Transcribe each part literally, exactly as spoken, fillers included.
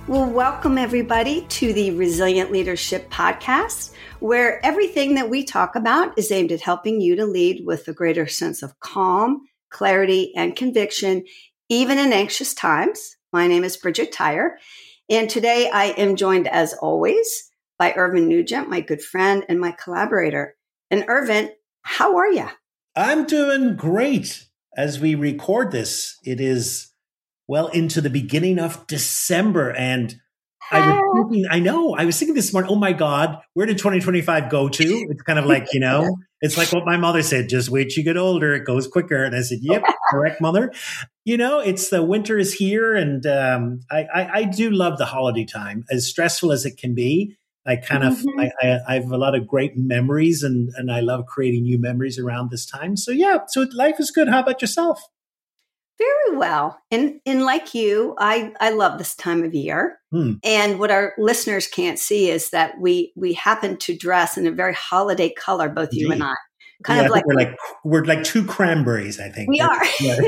Well, welcome everybody to the Resilient Leadership Podcast, where everything that we talk about is aimed at helping you to lead with a greater sense of calm, clarity, and conviction, even in anxious times. My name is Bridget Tyre, and today I am joined, as always, by Irvin Nugent, my good friend and my collaborator. And Irvin, how are you? I'm doing great. As we record this, it is well into the beginning of December. And I was thinking, I know, I was thinking this morning, oh my God, where did twenty twenty-five go to? It's kind of like, you know, it's like what my mother said, just wait till you get older, it goes quicker. And I said, yep, correct, mother. You know, it's the winter is here. And um, I, I, I do love the holiday time, as stressful as it can be. I kind of, mm-hmm. I, I, I have a lot of great memories and, and I love creating new memories around this time. So yeah, so life is good. How about yourself? Very well. And and like you, I, I love this time of year. Hmm. And what our listeners can't see is that we we happen to dress in a very holiday color, both Indeed. You and I. Kind yeah, of like we're like we're like two cranberries, I think. We are. Yeah.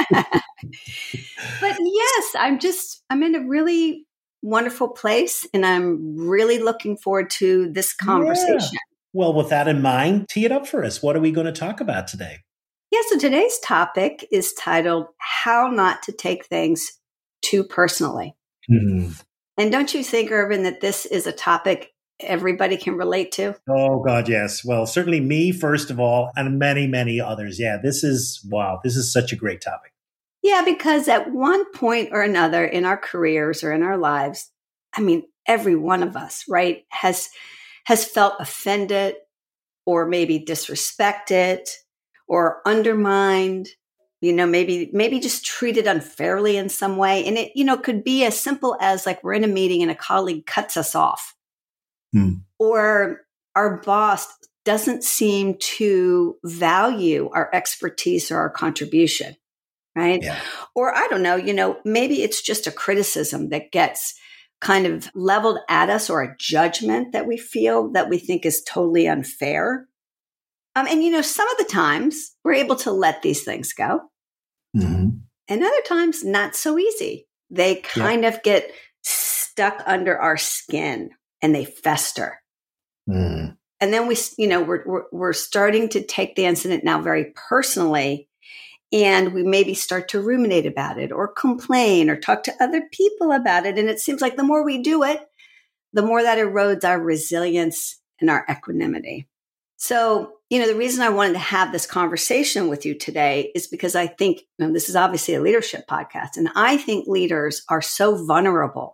But yes, I'm just I'm in a really wonderful place and I'm really looking forward to this conversation. Yeah. Well, with that in mind, tee it up for us. What are we going to talk about today? Yeah, so today's topic is titled How Not to Take Things Too Personally. Mm-hmm. And don't you think, Irvin, that this is a topic everybody can relate to? Oh, God, yes. Well, certainly me, first of all, and many, many others. Yeah, this is, wow, this is such a great topic. Yeah, because at one point or another in our careers or in our lives, I mean, every one of us, right, has has felt offended or maybe disrespected or undermined, you know, maybe maybe just treated unfairly in some way. And it, you know, could be as simple as like we're in a meeting and a colleague cuts us off. Hmm. Or our boss doesn't seem to value our expertise or our contribution, right? Yeah. Or I don't know, you know, maybe it's just a criticism that gets kind of leveled at us or a judgment that we feel that we think is totally unfair. Um, and, you know, some of the times we're able to let these things go. Mm-hmm. And other times, not so easy. They kind yeah. of get stuck under our skin and they fester. Mm. And then we, you know, we're, we're, we're starting to take the incident now very personally. And we maybe start to ruminate about it or complain or talk to other people about it. And it seems like the more we do it, the more that erodes our resilience and our equanimity. So, you know, the reason I wanted to have this conversation with you today is because I think, you know, this is obviously a leadership podcast, and I think leaders are so vulnerable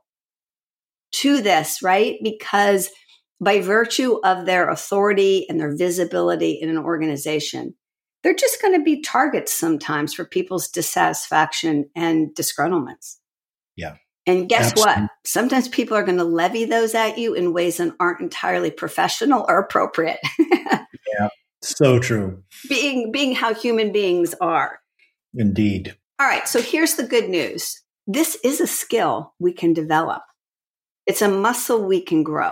to this, right? Because by virtue of their authority and their visibility in an organization, they're just going to be targets sometimes for people's dissatisfaction and disgruntlements. Yeah. And guess Absolutely. What? Sometimes people are going to levy those at you in ways that aren't entirely professional or appropriate. Yeah, so true. Being being how human beings are. Indeed. All right, so here's the good news. This is a skill we can develop. It's a muscle we can grow.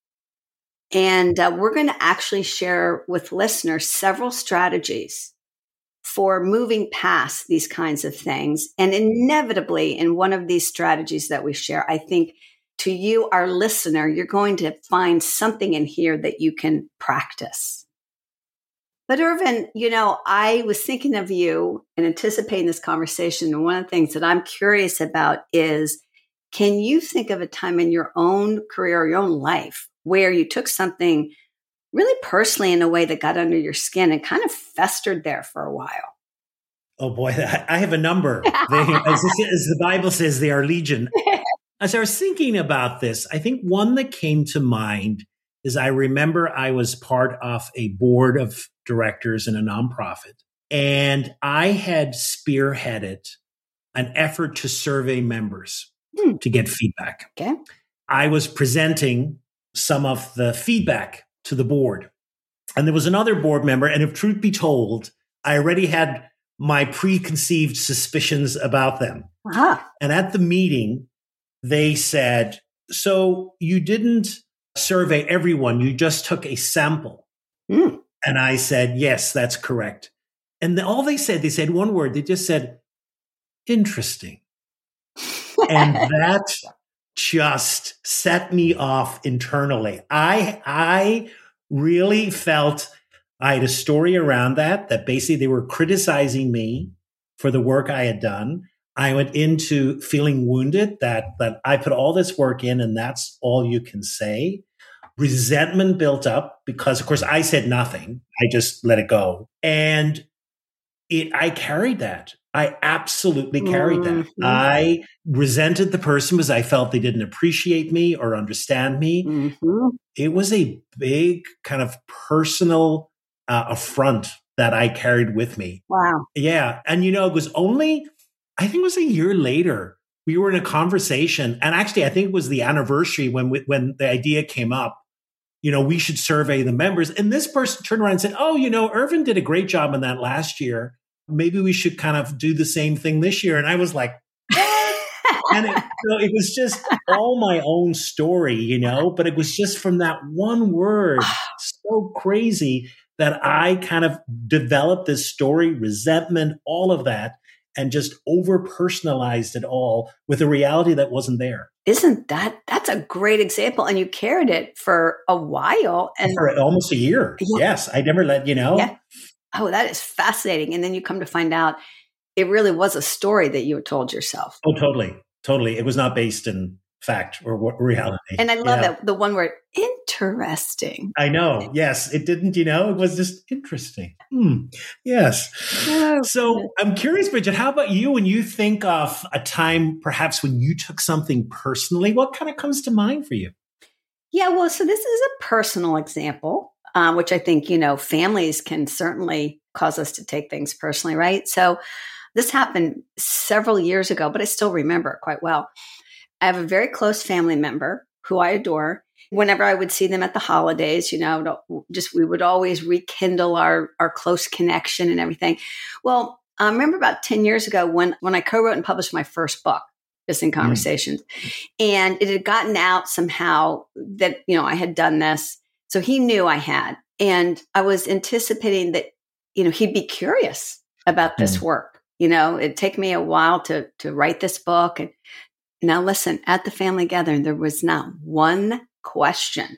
And uh, we're going to actually share with listeners several strategies for moving past these kinds of things. And inevitably, in one of these strategies that we share, I think to you, our listener, you're going to find something in here that you can practice. But Irvin, you know, I was thinking of you and anticipating this conversation. And one of the things that I'm curious about is, can you think of a time in your own career or your own life where you took something really personally in a way that got under your skin and kind of festered there for a while? Oh boy, I have a number. They, as, as the Bible says, they are legion. As I was thinking about this, I think one that came to mind is I remember I was part of a board of directors in a nonprofit, and I had spearheaded an effort to survey members hmm. to get feedback. Okay. I was presenting some of the feedback to the board. And there was another board member, and if truth be told, I already had my preconceived suspicions about them. Uh-huh. And at the meeting, they said, so you didn't survey everyone, you just took a sample. Mm. And I said, yes, that's correct. And the, all they said, they said one word, they just said, interesting. And that just set me off internally. I, I really felt I had a story around that, that basically they were criticizing me for the work I had done. I went into feeling wounded that, that I put all this work in and that's all you can say. Resentment built up because, of course, I said nothing. I just let it go. And it, I carried that. I absolutely carried that. Mm-hmm. I resented the person because I felt they didn't appreciate me or understand me. Mm-hmm. It was a big kind of personal uh, affront that I carried with me. Wow. Yeah. And, you know, it was only, I think it was a year later, we were in a conversation. And actually, I think it was the anniversary when we, when the idea came up, you know, we should survey the members. And this person turned around and said, oh, you know, Irvin did a great job in that last year. Maybe we should kind of do the same thing this year. And I was like, and it, so it was just all my own story, you know, but it was just from that one word, so crazy that I kind of developed this story, resentment, all of that, and just over personalized it all with a reality that wasn't there. Isn't that, that's a great example. And you carried it for a while. And for almost a year. Yeah. Yes. I never let you know. Yeah. Oh, that is fascinating. And then you come to find out it really was a story that you had told yourself. Oh, totally. Totally. It was not based in fact or what reality. And I love yeah. that the one word, interesting. I know. Yes. It didn't, you know, it was just interesting. Hmm. Yes. Oh, so goodness. I'm curious, Bridget, how about you when you think of a time perhaps when you took something personally, what kind of comes to mind for you? Yeah, well, so this is a personal example. Um, which I think, you know, families can certainly cause us to take things personally, right? So this happened several years ago, but I still remember it quite well. I have a very close family member who I adore. Whenever I would see them at the holidays, you know, just we would always rekindle our, our close connection and everything. Well, I remember about ten years ago when, when I co-wrote and published my first book, Just in Conversations, mm. and it had gotten out somehow that, you know, I had done this. So he knew I had, and I was anticipating that, you know, he'd be curious about this mm. work. You know, it'd take me a while to to write this book. And now listen, at the family gathering, there was not one question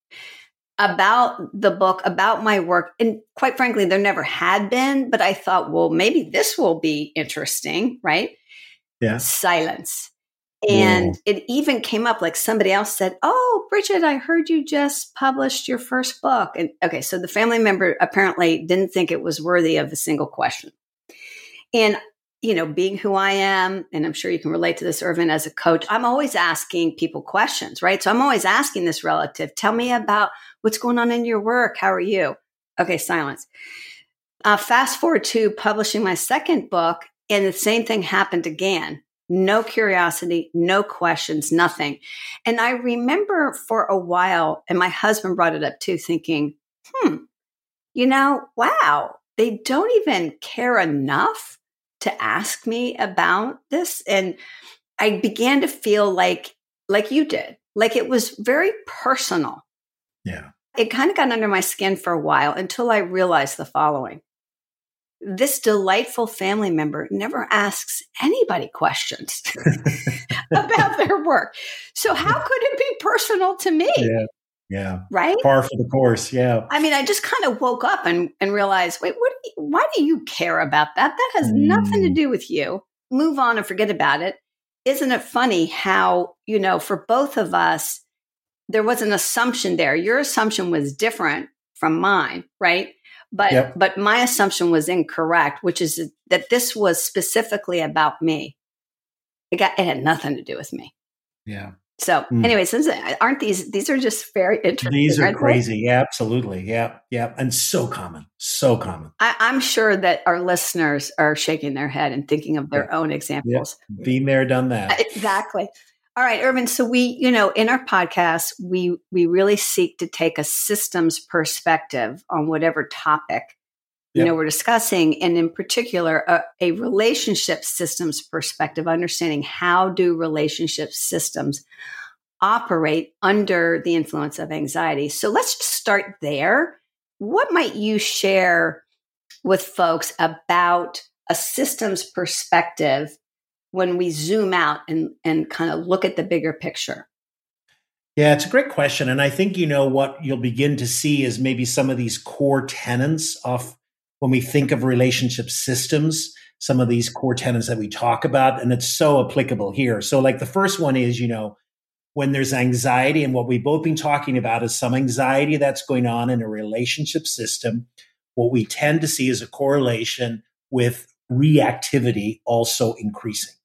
about the book, about my work. And quite frankly, there never had been, but I thought, well, maybe this will be interesting, right? Yeah. Silence. And Whoa. It even came up like somebody else said, oh, Bridget, I heard you just published your first book. And okay, so the family member apparently didn't think it was worthy of a single question. And, you know, being who I am, and I'm sure you can relate to this, Irvin, as a coach, I'm always asking people questions, right? So I'm always asking this relative, tell me about what's going on in your work. How are you? Okay, silence. Uh, fast forward to publishing my second book, and the same thing happened again. No curiosity, no questions, nothing. And I remember for a while, and my husband brought it up too, thinking, hmm, you know, wow, they don't even care enough to ask me about this. And I began to feel like, like you did, like it was very personal. Yeah. It kind of got under my skin for a while until I realized the following. This delightful family member never asks anybody questions about their work. So how could it be personal to me? Yeah. Yeah. Right? Par for the course. Yeah. I mean, I just kind of woke up and, and realized, wait, what? Do you, why do you care about that? That has mm. nothing to do with you. Move on and forget about it. Isn't it funny how, you know, for both of us, there was an assumption there. Your assumption was different from mine, right? But yep. but my assumption was incorrect, which is that this was specifically about me. It got it had nothing to do with me. Yeah. So, mm. anyways, aren't these these are just very interesting? These are crazy. Yeah, absolutely. Yeah, yeah, and so common, so common. I, I'm sure that our listeners are shaking their head and thinking of their yeah. own examples. Yeah. Been there, done that. Exactly. All right, Irvin. So we, you know, in our podcast, we we really seek to take a systems perspective on whatever topic, you yep. know, we're discussing, and in particular, a, a relationship systems perspective, understanding how do relationship systems operate under the influence of anxiety. So let's just start there. What might you share with folks about a systems perspective when we zoom out and, and kind of look at the bigger picture? Yeah, it's a great question. And I think, you know, what you'll begin to see is maybe some of these core tenets of when we think of relationship systems, some of these core tenets that we talk about, and it's so applicable here. So like the first one is, you know, when there's anxiety, and what we've both been talking about is some anxiety that's going on in a relationship system, what we tend to see is a correlation with reactivity also increasing.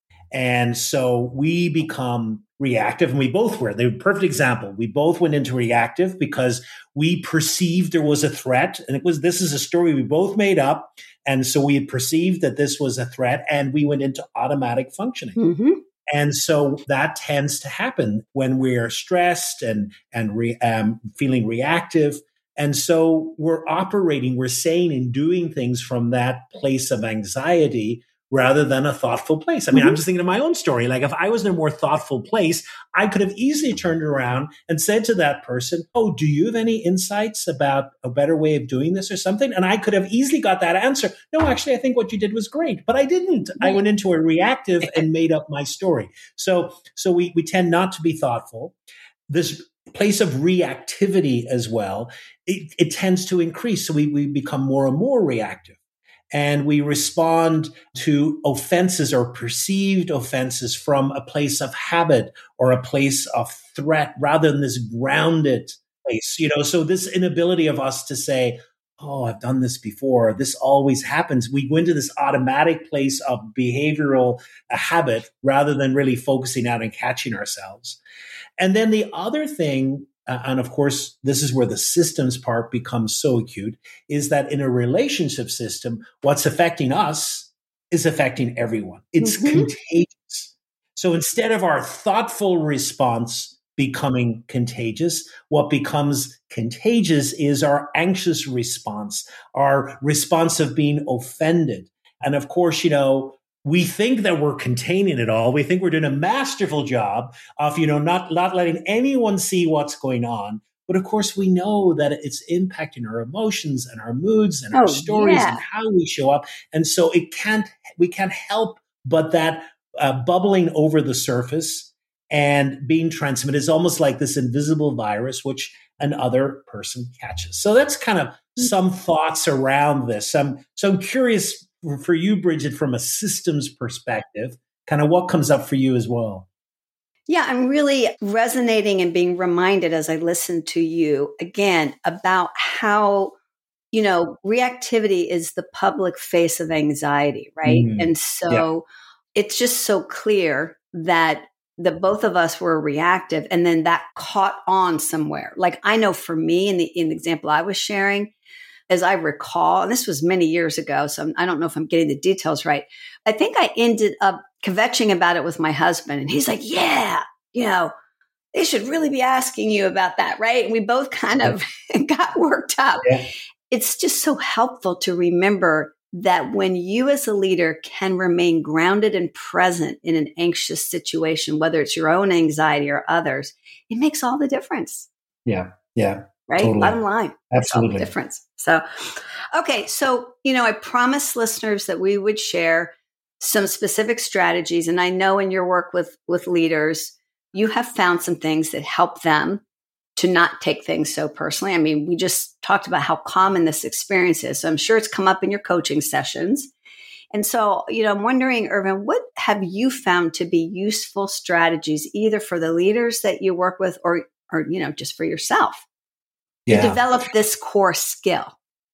And so we become reactive, and we both were. They're a perfect example. We both went into reactive because we perceived there was a threat. And it was, this is a story we both made up. And so we had perceived that this was a threat, and we went into automatic functioning. Mm-hmm. And so that tends to happen when we're stressed and, and re, um, feeling reactive. And so we're operating, we're saying and doing things from that place of anxiety rather than a thoughtful place. I mean, mm-hmm. I'm just thinking of my own story. Like if I was in a more thoughtful place, I could have easily turned around and said to that person, oh, do you have any insights about a better way of doing this or something? And I could have easily got that answer. No, actually, I think what you did was great, but I didn't. Right. I went into a reactive and made up my story. So, so we, we tend not to be thoughtful. This place of reactivity as well, it, it tends to increase. So we, we become more and more reactive. And we respond to offenses or perceived offenses from a place of habit or a place of threat rather than this grounded place, you know, so this inability of us to say, oh, I've done this before. This always happens. We go into this automatic place of behavioral uh, habit rather than really focusing out and catching ourselves. And then the other thing, Uh, and of course, this is where the systems part becomes so acute, is that in a relationship system, what's affecting us is affecting everyone. It's mm-hmm. contagious. So instead of our thoughtful response becoming contagious, what becomes contagious is our anxious response, our response of being offended. And of course, you know, we think that we're containing it all. We think we're doing a masterful job of, you know, not, not letting anyone see what's going on. But of course, we know that it's impacting our emotions and our moods and our oh, stories yeah. and how we show up. And so it can't, we can't help but that uh, bubbling over the surface and being transmitted is almost like this invisible virus, which another person catches. So that's kind of some thoughts around this. Um, so I'm curious for you, Bridget, from a systems perspective, kind of what comes up for you as well? Yeah, I'm really resonating and being reminded as I listen to you again about how, you know, reactivity is the public face of anxiety, right? Mm, and so yeah. it's just so clear that the both of us were reactive, and then that caught on somewhere. Like I know for me, in the in the example I was sharing, as I recall, and this was many years ago, so I don't know if I'm getting the details right. I think I ended up kvetching about it with my husband, and he's like, yeah, you know, they should really be asking you about that, right? And we both kind of got worked up. Yeah. It's just so helpful to remember that when you as a leader can remain grounded and present in an anxious situation, whether it's your own anxiety or others, it makes all the difference. Yeah, yeah. Right? Totally. Bottom line. Absolutely. All the difference. So, okay. So, you know, I promised listeners that we would share some specific strategies. And I know in your work with, with leaders, you have found some things that help them to not take things so personally. I mean, we just talked about how common this experience is. So I'm sure it's come up in your coaching sessions. And so, you know, I'm wondering, Ervin, what have you found to be useful strategies, either for the leaders that you work with or, or, you know, just for yourself? Yeah. To develop this core skill?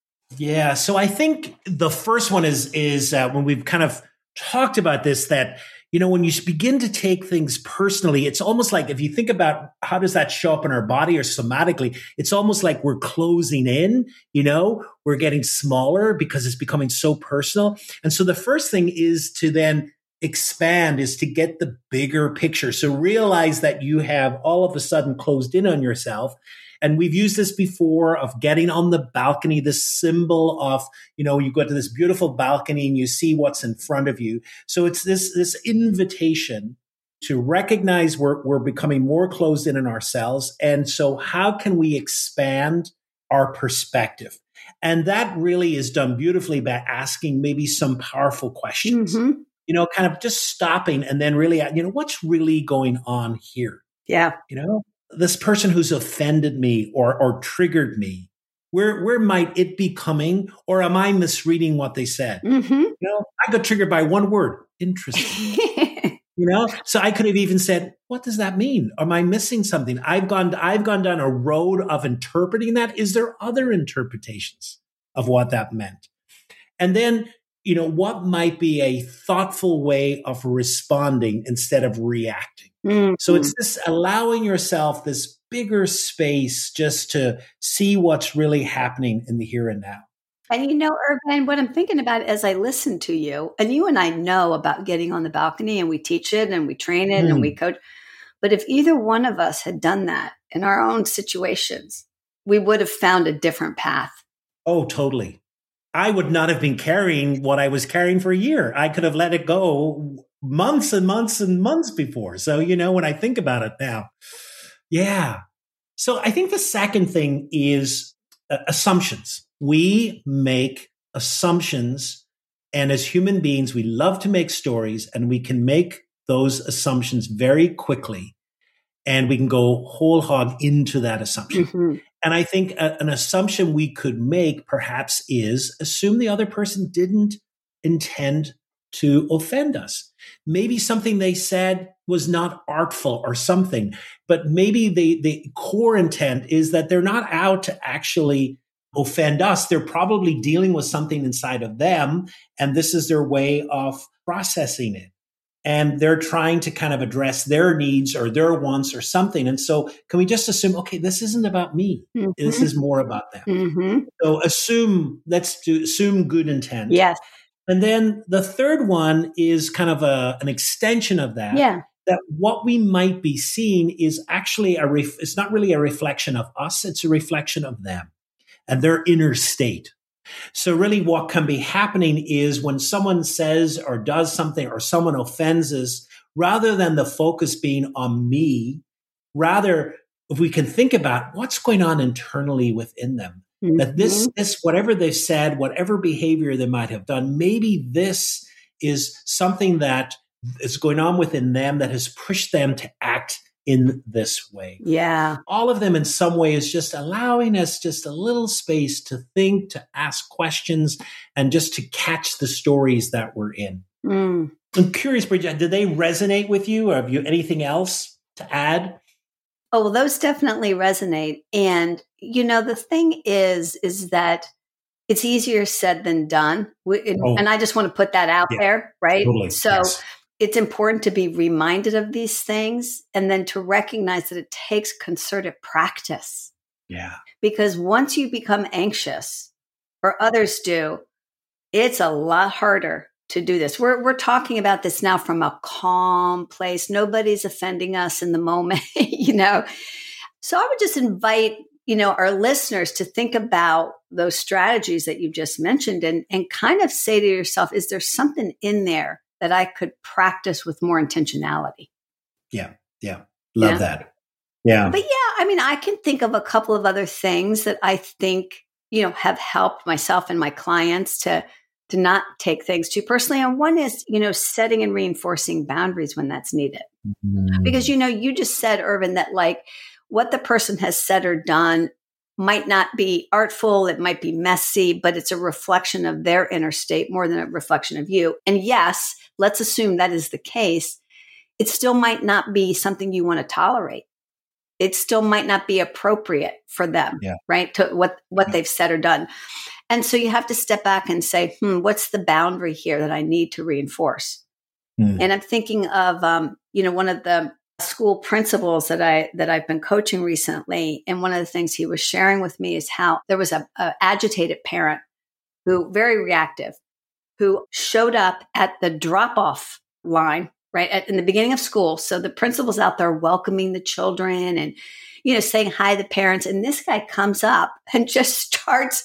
Yeah. So I think the first one is, is uh, when we've kind of talked about this, that, you know, when you begin to take things personally, it's almost like if you think about how does that show up in our body or somatically, it's almost like we're closing in, you know, we're getting smaller because it's becoming so personal. And so the first thing is to then expand, is to get the bigger picture. So realize that you have all of a sudden closed in on yourself. And we've used this before of getting on the balcony, this symbol of, you know, you go to this beautiful balcony and you see what's in front of you. So it's this, this invitation to recognize we're, we're becoming more closed in on ourselves. And so how can we expand our perspective? And that really is done beautifully by asking maybe some powerful questions. Mm-hmm. you know, kind of just stopping and then really, you know, what's really going on here? Yeah. You know, this person who's offended me or, or triggered me, where, where might it be coming? Or am I misreading what they said? Mm-hmm. You know, I got triggered by one word, interesting. You know, so I could have even said, what does that mean? Am I missing something? I've gone, I've gone down a road of interpreting that. Is there other interpretations of what that meant? And then, you know, what might be a thoughtful way of responding instead of reacting? Mm-hmm. So it's this allowing yourself this bigger space just to see what's really happening in the here and now. And you know, Irvin, what I'm thinking about as I listen to you, and you and I know about getting on the balcony and we teach it and we train it mm. and we coach. But if either one of us had done that in our own situations, we would have found a different path. Oh, totally. I would not have been carrying what I was carrying for a year. I could have let it go months and months and months before. So, you know, when I think about it now, yeah. So I think the second thing is uh, assumptions. We make assumptions, and as human beings, we love to make stories, and we can make those assumptions very quickly, and we can go whole hog into that assumption. Mm-hmm. And I think a, an assumption we could make perhaps is assume the other person didn't intend to offend us. Maybe something they said was not artful or something, but maybe the, the core intent is that they're not out to actually offend us. They're probably dealing with something inside of them, and this is their way of processing it. And they're trying to kind of address their needs or their wants or something. And so can we just assume, okay, this isn't about me. Mm-hmm. This is more about them. Mm-hmm. So assume, let's do, assume good intent. Yes. And then the third one is kind of a, an extension of that. Yeah. That what we might be seeing is actually a, ref, it's not really a reflection of us. It's a reflection of them and their inner state. So really what can be happening is when someone says or does something or someone offends us, rather than the focus being on me, rather if we can think about what's going on internally within them, mm-hmm. that this, this, whatever they've said, whatever behavior they might have done, maybe this is something that is going on within them that has pushed them to act in this way. Yeah. All of them in some way is just allowing us just a little space to think, to ask questions, and just to catch the stories that we're in. Mm. I'm curious, Bridget, did they resonate with you, or have you anything else to add? Oh, well, those definitely resonate. And, you know, the thing is, is that it's easier said than done. We, and, oh. and I just want to put that out yeah. there, right? Totally. So yes. It's important to be reminded of these things and then to recognize that it takes concerted practice. Yeah. Because once you become anxious, or others do, it's a lot harder to do this. We're we're talking about this now from a calm place. Nobody's offending us in the moment, you know. So I would just invite, you know, our listeners to think about those strategies that you just mentioned and, and kind of say to yourself, is there something in there that I could practice with more intentionality? Yeah. Yeah. Love yeah. that. Yeah. But yeah, I mean, I can think of a couple of other things that I think, you know, have helped myself and my clients to, to not take things too personally. And one is, you know, setting and reinforcing boundaries when that's needed. Mm-hmm. Because, you know, you just said, Irvin, that like what the person has said or done might not be artful, it might be messy, but it's a reflection of their inner state more than a reflection of you. And yes, let's assume that is the case. It still might not be something you want to tolerate. It still might not be appropriate for them, yeah. right? To what, what yeah. they've said or done. And so you have to step back and say, hmm, what's the boundary here that I need to reinforce? Mm. And I'm thinking of, um, you know, one of the school principals that I, that I've been coaching recently. And one of the things he was sharing with me is how there was a, a agitated parent who very reactive, who showed up at the drop-off line, right at, in the beginning of school. So the principal's out there welcoming the children and, you know, saying hi to the parents. And this guy comes up and just starts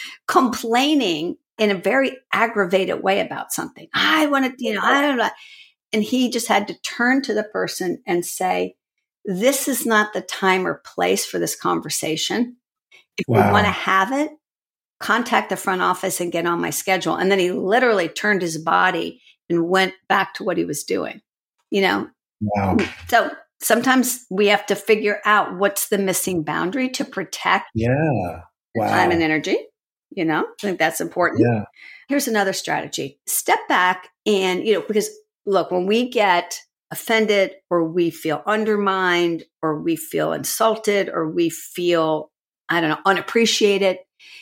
complaining in a very aggravated way about something. I want to, you know, I don't know. And he just had to turn to the person and say, this is not the time or place for this conversation. If wow. you want to have it, contact the front office and get on my schedule. And then he literally turned his body and went back to what he was doing, you know? Wow. So sometimes we have to figure out what's the missing boundary to protect Yeah. Wow. time and energy. You know, I think that's important. Yeah. Here's another strategy. Step back and, you know, because look, when we get offended or we feel undermined or we feel insulted or we feel, I don't know, unappreciated,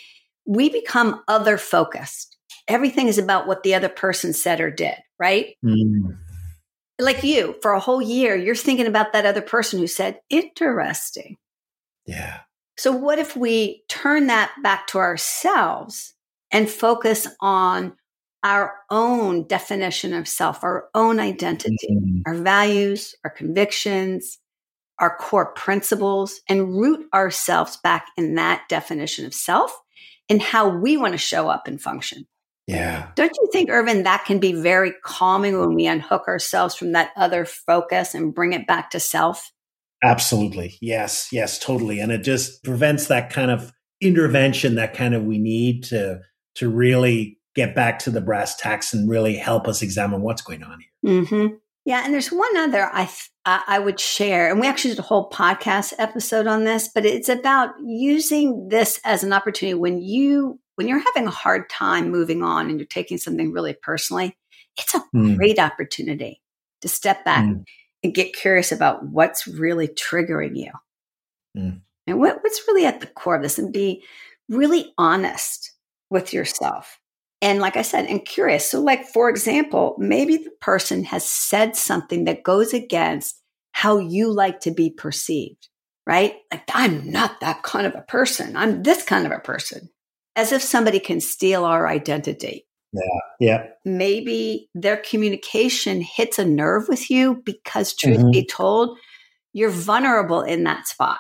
we become other focused. Everything is about what the other person said or did, right? Mm. Like you, for a whole year, you're thinking about that other person who said, interesting. Yeah. So what if we turn that back to ourselves and focus on our own definition of self, our own identity, Mm-hmm. our values, our convictions, our core principles, and root ourselves back in that definition of self and how we want to show up and function. Yeah. Don't you think, Irvin, that can be very calming when we unhook ourselves from that other focus and bring it back to self? Absolutely. Yes. Yes, totally. And it just prevents that kind of intervention that kind of we need to, to really get back to the brass tacks and really help us examine what's going on here. Mm-hmm. Yeah. And there's one other I, th- I would share, and we actually did a whole podcast episode on this, but it's about using this as an opportunity when you, when you're having a hard time moving on and you're taking something really personally, it's a Mm. great opportunity to step back Mm. and get curious about what's really triggering you. Mm. And what, what's really at the core of this, and be really honest with yourself. And like I said, and curious. So like, for example, maybe the person has said something that goes against how you like to be perceived, right? Like, I'm not that kind of a person. I'm this kind of a person. As if somebody can steal our identity. Yeah. Yeah. Maybe their communication hits a nerve with you because, truth Mhm. be told, you're vulnerable in that spot,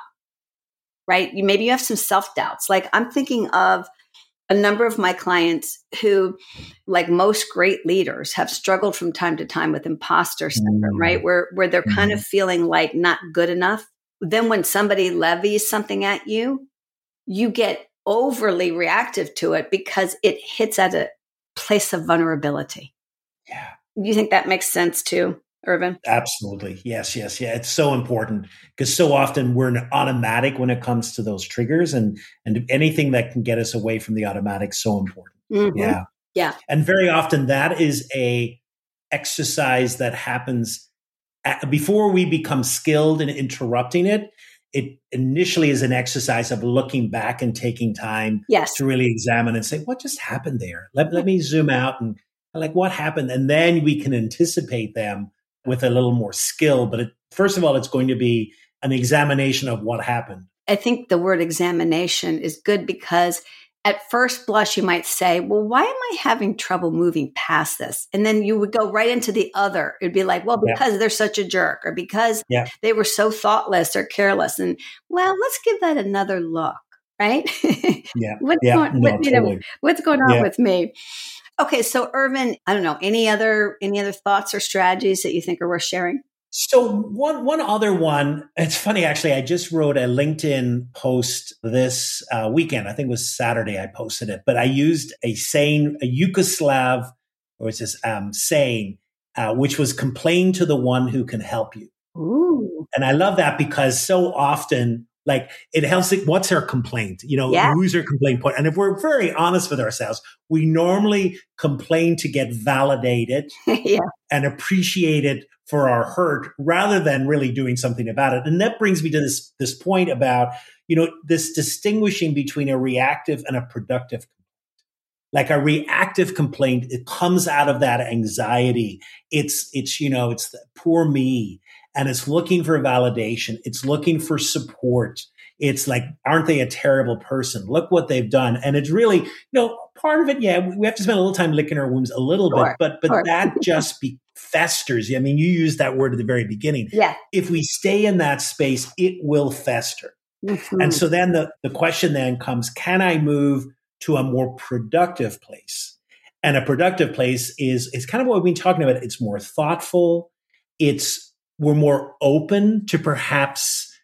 right? You maybe you have some self-doubts. Like, I'm thinking of a number of my clients who, like most great leaders, have struggled from time to time with imposter syndrome, Mm. right? Where where they're kind Mhm. of feeling like not good enough. Then when somebody levies something at you, you get overly reactive to it because it hits at a place of vulnerability. Yeah. Do you think that makes sense too, Irvin? Absolutely. Yes, yes, yeah. It's so important because so often we're an automatic when it comes to those triggers, and and anything that can get us away from the automatic is so important. Mm-hmm. Yeah. Yeah. And very often that is a exercise that happens at, before we become skilled in interrupting it. It initially is an exercise of looking back and taking time Yes. to really examine and say, what just happened there? Let, let me zoom out and like, what happened? And then we can anticipate them with a little more skill. But it, first of all, it's going to be an examination of what happened. I think the word examination is good because at first blush, you might say, well, why am I having trouble moving past this? And then you would go right into the other. It'd be like, well, because yeah. they're such a jerk, or because yeah. they were so thoughtless or careless. And well, let's give that another look, right? Yeah. what's, yeah. Going, No, what, you totally. know, what's going on yeah. with me? Okay. So Irvin, I don't know, any other, any other thoughts or strategies that you think are worth sharing? So one one other one, it's funny actually, I just wrote a LinkedIn post this uh, weekend. I think it was Saturday I posted it, but I used a saying, a Yugoslav, or it's this um, saying, uh, which was complain to the one who can help you. Ooh. And I love that because so often, like it helps. It, what's our complaint? You know, yeah. who's our complaint point? And if we're very honest with ourselves, we normally complain to get validated yeah. and appreciated for our hurt rather than really doing something about it. And that brings me to this, this point about, you know, this distinguishing between a reactive and a productive complaint. Like a reactive complaint, it comes out of that anxiety. It's, it's, you know, it's the poor me, and it's looking for validation. It's looking for support. It's like, aren't they a terrible person? Look what they've done. And it's really, you know, part of it, yeah, we have to spend a little time licking our wounds a little sure. bit, but but sure. that just be festers. I mean, you used that word at the very beginning. Yeah. If we stay in that space, it will fester. Mm-hmm. And so then the, the question then comes, can I move to a more productive place? And a productive place is, is kind of what we've been talking about. It's more thoughtful. It's, we're more open to perhaps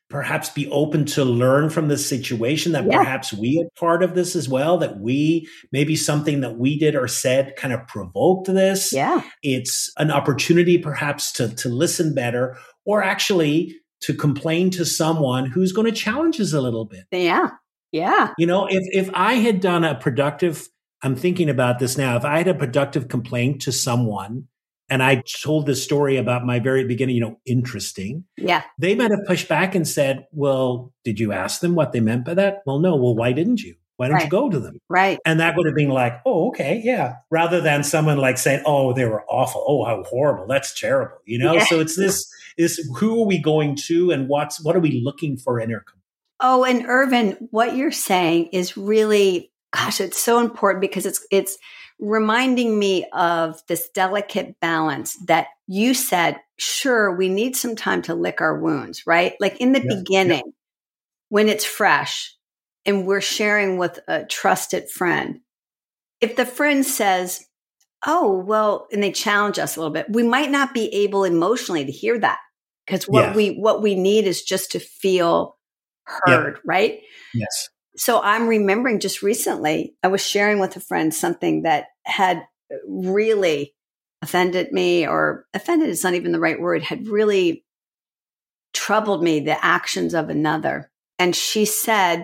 perhaps be open to learn from this situation, that Yeah. perhaps we are part of this as well, that we, maybe something that we did or said kind of provoked this. Yeah. It's an opportunity perhaps to, to listen better, or actually to complain to someone who's going to challenge us a little bit. Yeah. Yeah. You know, if, if I had done a productive, I'm thinking about this now, if I had a productive complaint to someone and I told this story about my very beginning, you know, interesting. Yeah. They might have pushed back and said, well, did you ask them what they meant by that? Well, no. Well, why didn't you? Why don't Right. you go to them? Right. And that would have been like, oh, okay, yeah. Rather than someone like saying, oh, they were awful. Oh, how horrible. That's terrible. You know? Yeah. So it's this, is who are we going to, and what's, what are we looking for in our community? Oh, and Ervin, what you're saying is really, gosh, it's so important, because it's, it's, reminding me of this delicate balance that you said, sure, we need some time to lick our wounds, right? Like in the Yeah. beginning, Yeah. when it's fresh and we're sharing with a trusted friend, if the friend says, oh, well, and they challenge us a little bit, we might not be able emotionally to hear that, because what Yeah. we, what we need is just to feel heard, Yep. right? Yes. So I'm remembering just recently, I was sharing with a friend something that had really offended me, or offended is not even the right word, had really troubled me, the actions of another. And she said,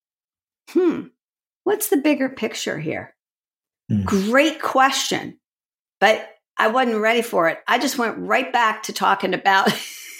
hmm, what's the bigger picture here? Mm. Great question. But I wasn't ready for it. I just went right back to talking about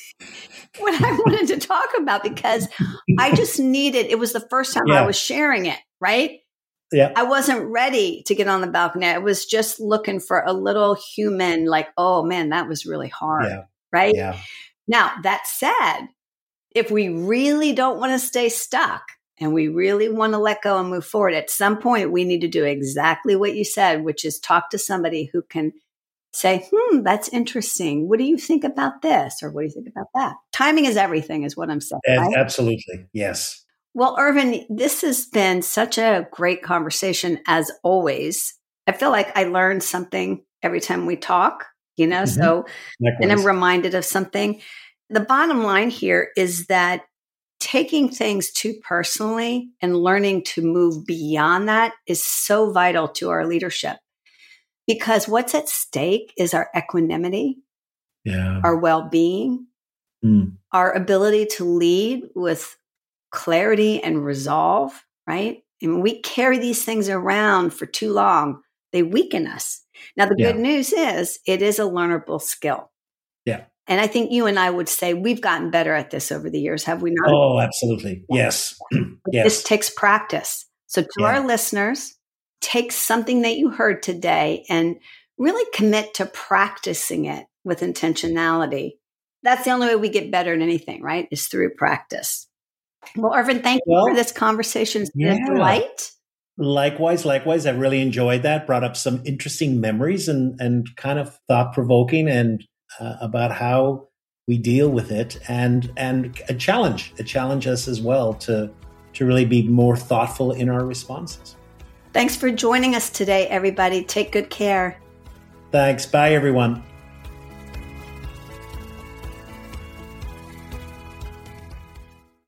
what I wanted to talk about, because I just needed, it was the first time Yeah. I was sharing it, right? Yeah. I wasn't ready to get on the balcony. I was just looking for a little human, like, oh man, that was really hard, Yeah. right? Yeah. Now, that said, if we really don't want to stay stuck and we really want to let go and move forward, at some point we need to do exactly what you said, which is talk to somebody who can say, hmm, that's interesting. What do you think about this? Or what do you think about that? Timing is everything, is what I'm saying. As- Right? Absolutely. Yes. Well, Ervin, this has been such a great conversation, as always. I feel like I learned something every time we talk, you know, Mhm. so, and I'm Likewise. reminded of something. The bottom line here is that taking things too personally and learning to move beyond that is so vital to our leadership, because what's at stake is our equanimity, Yeah. our well-being, Mm. our ability to lead with clarity and resolve, right? And we carry these things around for too long, they weaken us. Now, the Yeah. good news is it is a learnable skill. Yeah. And I think you and I would say we've gotten better at this over the years, have we not? Oh, absolutely. Yes. This Yes. takes practice. So to Yeah. our listeners, take something that you heard today and really commit to practicing it with intentionality. That's the only way we get better at anything, right? Is through practice. Well, Ervin, thank you Well, for this conversation. It's been a yeah. delight. Likewise, likewise. I really enjoyed that. Brought up some interesting memories and, and kind of thought provoking, and uh, about how we deal with it, and and a challenge, a challenge us as well to to really be more thoughtful in our responses. Thanks for joining us today, everybody. Take good care. Thanks. Bye, everyone.